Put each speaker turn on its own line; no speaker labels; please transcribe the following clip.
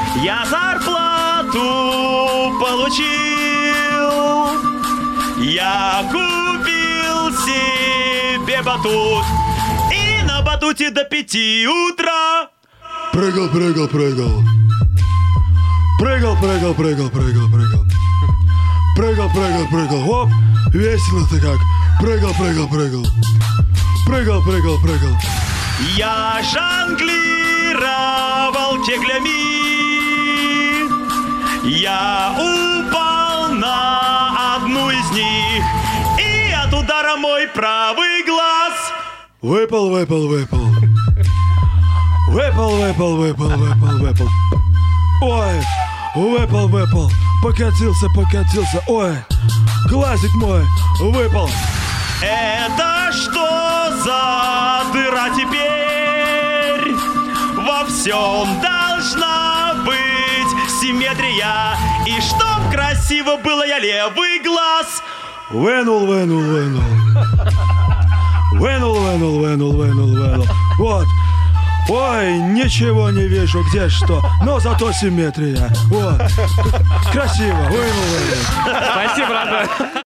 Я зарплату получил. Я купил себе батут. И на батуте до 5 утра
прыгал. Прыгал. Оп, весело-то как. Прыгал.
я жонглировал кеглями. Я упал на одну из них, и от удара мой правый глаз
Выпал. Ой, выпал. Покатился. Ой, глазик мой выпал.
Это что за дыра теперь? Во всем должна быть симметрия. И чтоб красиво было, я левый глаз
Вынул. Вот. Ой, ничего не вижу, где что. Но зато симметрия. Вот. Красиво. Вынул.
Спасибо, родной.